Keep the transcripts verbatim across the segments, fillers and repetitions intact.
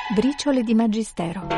Briciole di Magistero.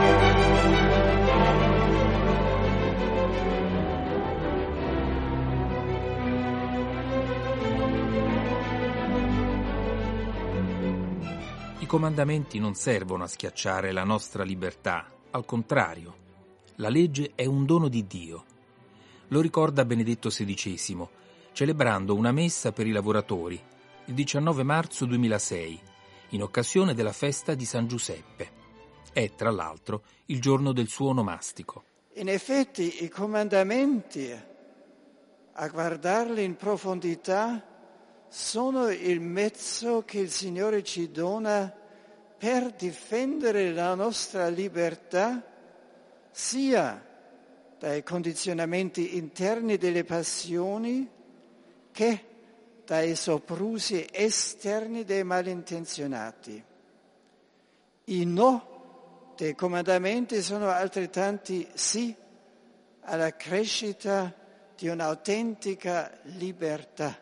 I comandamenti non servono a schiacciare la nostra libertà, al contrario. La legge è un dono di Dio. Lo ricorda Benedetto sedicesimo, celebrando una messa per i lavoratori, il diciannove marzo duemilasei, in occasione della festa di San Giuseppe. È, tra l'altro, il giorno del suo onomastico. In effetti i comandamenti, a guardarli in profondità, sono il mezzo che il Signore ci dona per difendere la nostra libertà, sia dai condizionamenti interni delle passioni che dai soprusi esterni dei malintenzionati. I no dei comandamenti sono altrettanti sì alla crescita di un'autentica libertà.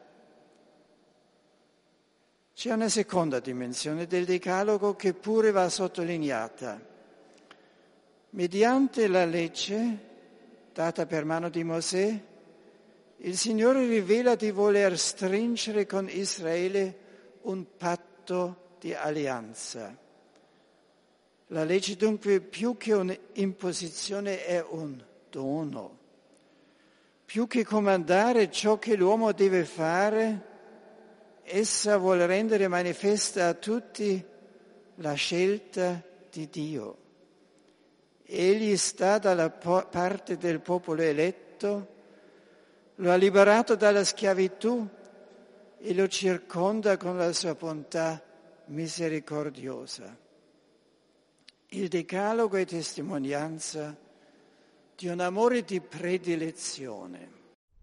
C'è una seconda dimensione del Decalogo che pure va sottolineata. Mediante la legge, data per mano di Mosè, il Signore rivela di voler stringere con Israele un patto di alleanza. La legge dunque più che un'imposizione è un dono. Più che comandare ciò che l'uomo deve fare, essa vuole rendere manifesta a tutti la scelta di Dio. Egli sta dalla parte del popolo eletto, lo ha liberato dalla schiavitù e lo circonda con la sua bontà misericordiosa. Il Decalogo è testimonianza di un amore di predilezione.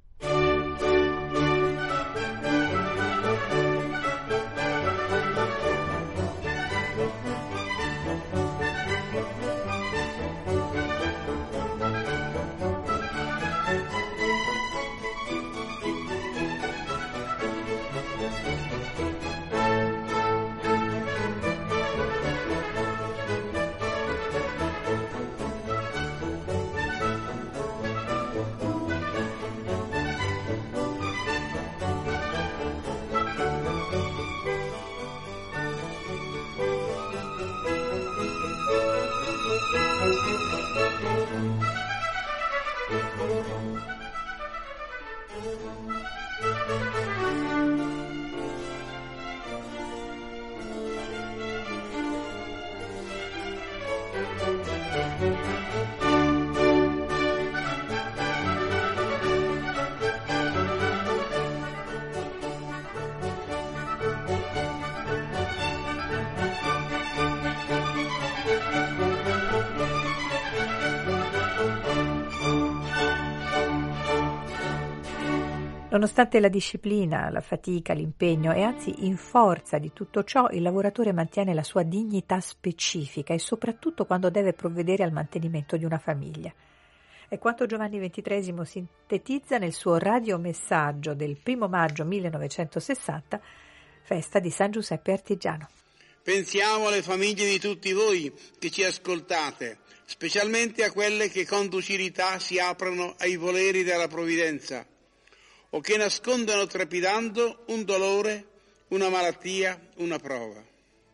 Nonostante la disciplina, la fatica, l'impegno e anzi in forza di tutto ciò, il lavoratore mantiene la sua dignità specifica e soprattutto quando deve provvedere al mantenimento di una famiglia. È quanto Giovanni ventitreesimo sintetizza nel suo radiomessaggio del primo maggio millenovecentosessanta, festa di San Giuseppe Artigiano. Pensiamo alle famiglie di tutti voi che ci ascoltate, specialmente a quelle che con docilità si aprono ai voleri della provvidenza, o che nascondono trepidando un dolore, una malattia, una prova.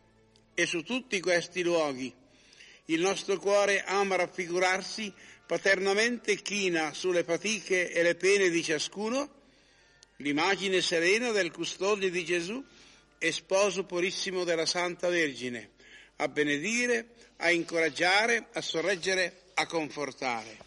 E su tutti questi luoghi il nostro cuore ama raffigurarsi, paternamente china sulle fatiche e le pene di ciascuno, l'immagine serena del custode di Gesù e sposo purissimo della Santa Vergine, a benedire, a incoraggiare, a sorreggere, a confortare.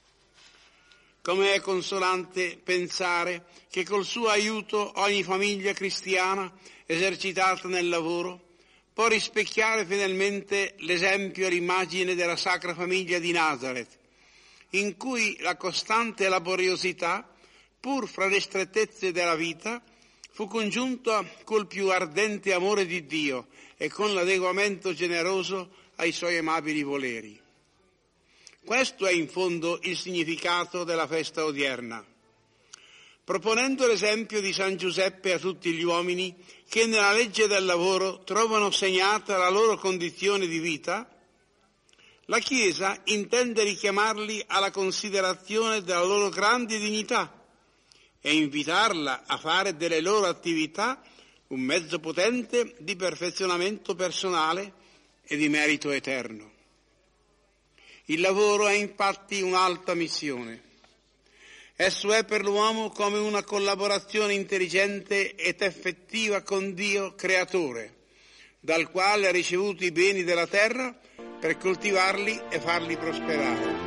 Come è consolante pensare che col suo aiuto ogni famiglia cristiana esercitata nel lavoro può rispecchiare fedelmente l'esempio e l'immagine della Sacra Famiglia di Nazareth, in cui la costante laboriosità, pur fra le strettezze della vita, fu congiunta col più ardente amore di Dio e con l'adeguamento generoso ai suoi amabili voleri. Questo è in fondo il significato della festa odierna. proponendo l'esempio di San Giuseppe a tutti gli uomini che nella legge del lavoro trovano segnata la loro condizione di vita, la Chiesa intende richiamarli alla considerazione della loro grande dignità e invitarla a fare delle loro attività un mezzo potente di perfezionamento personale e di merito eterno. Il lavoro è infatti un'alta missione. Esso è per l'uomo come una collaborazione intelligente ed effettiva con Dio creatore, dal quale ha ricevuto i beni della terra per coltivarli e farli prosperare.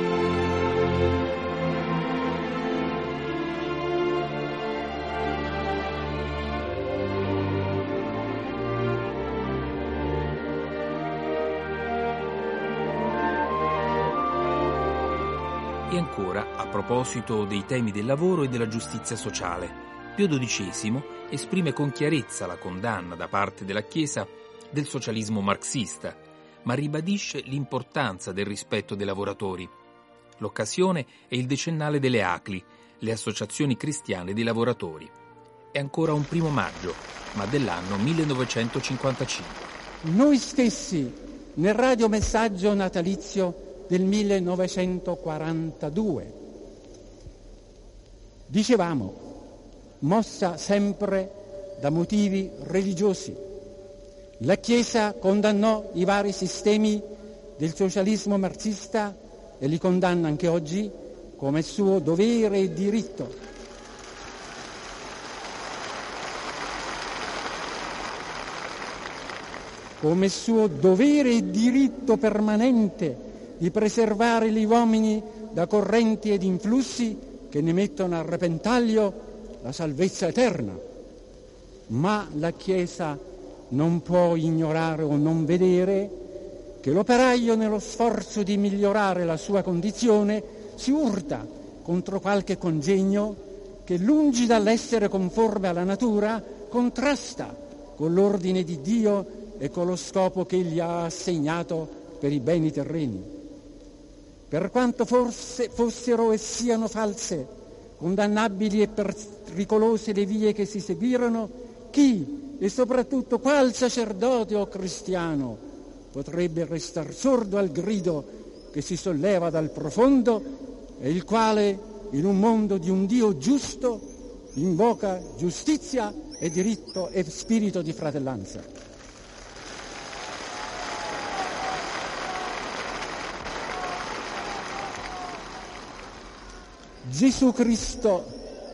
E ancora, a proposito dei temi del lavoro e della giustizia sociale, Pio dodicesimo esprime con chiarezza la condanna da parte della Chiesa del socialismo marxista, ma ribadisce l'importanza del rispetto dei lavoratori. L'occasione è il decennale delle A C L I, le associazioni cristiane dei lavoratori. È ancora un primo maggio, ma dell'anno millenovecentocinquantacinque. Noi stessi, nel radiomessaggio natalizio del millenovecentoquarantadue, dicevamo, mossa sempre da motivi religiosi, la Chiesa condannò i vari sistemi del socialismo marxista e li condanna anche oggi come suo dovere e diritto. Come suo dovere e diritto permanente di preservare gli uomini da correnti ed influssi che ne mettono a repentaglio la salvezza eterna. Ma la Chiesa non può ignorare o non vedere che l'operaio, nello sforzo di migliorare la sua condizione, si urta contro qualche congegno che, lungi dall'essere conforme alla natura, contrasta con l'ordine di Dio e con lo scopo che egli ha assegnato per i beni terreni. Per quanto forse fossero e siano false, condannabili e pericolose le vie che si seguirono, chi e soprattutto qual sacerdote o cristiano potrebbe restar sordo al grido che si solleva dal profondo e il quale, in un mondo di un Dio giusto, invoca giustizia e diritto e spirito di fratellanza. Gesù Cristo,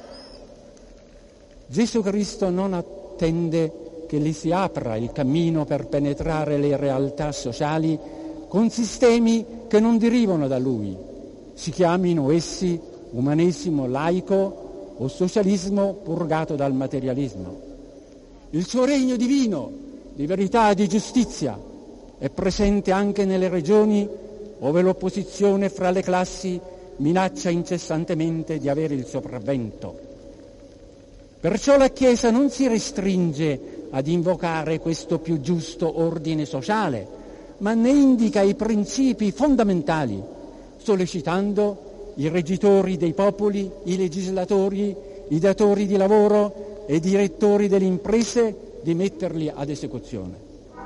Gesù Cristo non attende che gli si apra il cammino per penetrare le realtà sociali con sistemi che non derivano da Lui, si chiamino essi umanesimo laico o socialismo purgato dal materialismo. Il suo regno divino, di verità e di giustizia, è presente anche nelle regioni dove l'opposizione fra le classi minaccia incessantemente di avere il sopravvento. Perciò la Chiesa non si restringe ad invocare questo più giusto ordine sociale, ma ne indica i principi fondamentali, sollecitando i reggitori dei popoli, i legislatori, i datori di lavoro e i direttori delle imprese di metterli ad esecuzione.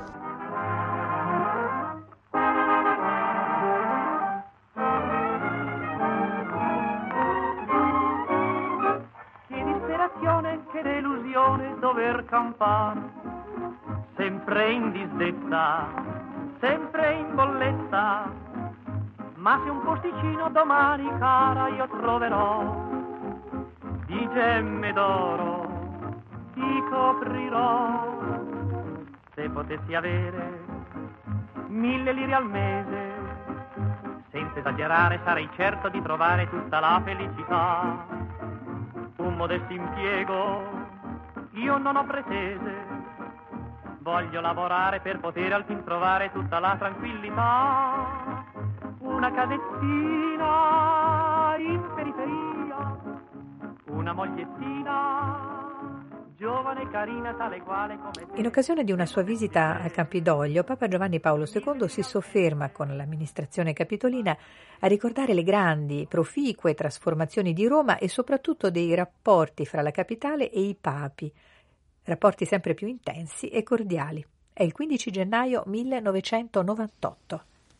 Che delusione dover campare, sempre in disdetta, sempre in bolletta, ma se un posticino domani, cara, io troverò, di gemme d'oro ti coprirò. Se potessi avere mille lire al mese, senza esagerare sarei certo di trovare tutta la felicità. Un modesto impiego io non ho pretese, voglio lavorare per poter al fin trovare tutta la tranquillità. Una casettina in periferia, una mogliettina giovane giovane e carina, tale quale come te. In occasione di una sua visita a Campidoglio, Papa Giovanni Paolo secondo si sofferma con l'amministrazione capitolina a ricordare le grandi, proficue trasformazioni di Roma e soprattutto dei rapporti fra la capitale e i papi, rapporti sempre più intensi e cordiali. È il quindici gennaio millenovecentonovantotto.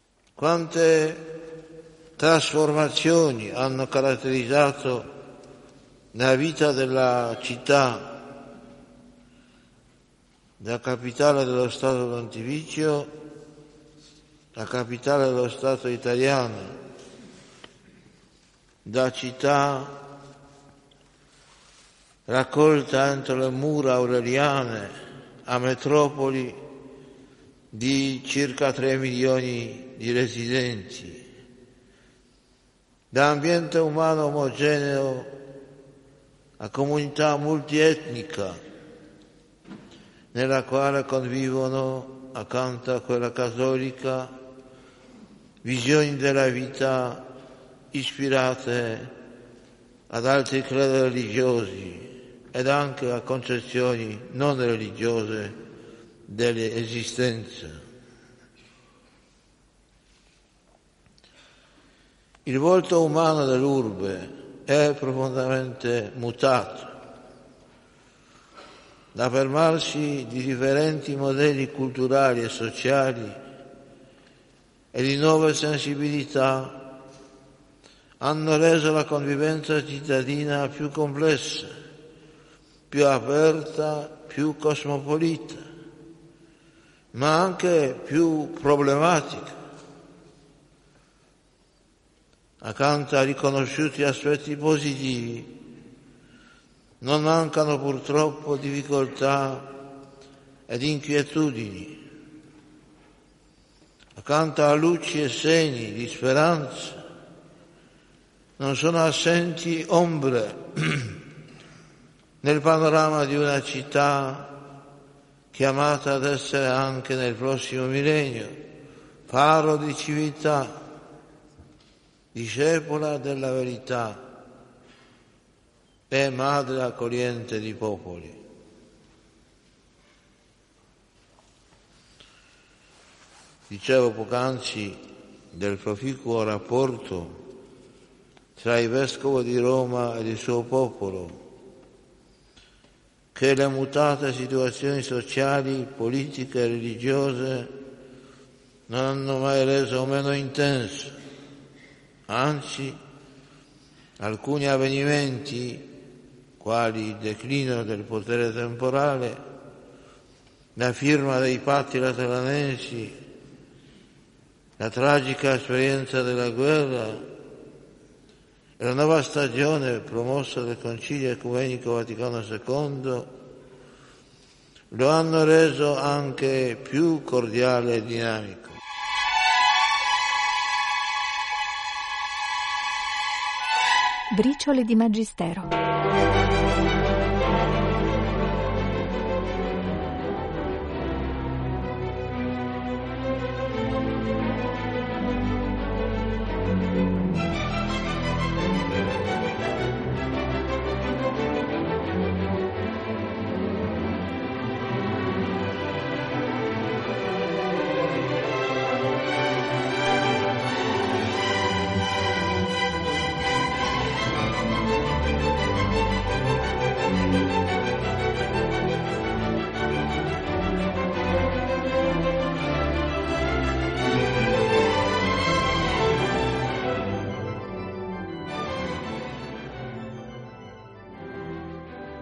Quante trasformazioni hanno caratterizzato la vita della città, da capitale dello Stato Pontificio, la capitale dello Stato italiano, da città raccolta entro le mura aureliane a metropoli di circa tre milioni di residenti, da ambiente umano omogeneo a comunità multietnica nella quale convivono, accanto a quella cattolica, visioni della vita ispirate ad altri credi religiosi ed anche a concezioni non religiose dell'esistenza. Il volto umano dell'urbe è profondamente mutato, l'affermarsi di differenti modelli culturali e sociali e di nuove sensibilità hanno reso la convivenza cittadina più complessa, più aperta, più cosmopolita, ma anche più problematica. Accanto a riconosciuti aspetti positivi, non mancano purtroppo difficoltà ed inquietudini. Accanto a luci e segni di speranza, non sono assenti ombre nel panorama di una città chiamata ad essere anche nel prossimo millennio faro di civiltà, discepola della verità e madre accogliente di popoli. Dicevo poc'anzi del proficuo rapporto tra il Vescovo di Roma ed il suo popolo, che le mutate situazioni sociali, politiche e religiose non hanno mai reso meno intenso. Anzi, alcuni avvenimenti, quali il declino del potere temporale, la firma dei patti lateranensi, la tragica esperienza della guerra e la nuova stagione promossa dal Concilio Ecumenico Vaticano secondo lo hanno reso anche più cordiale e dinamico. Briciole di Magistero.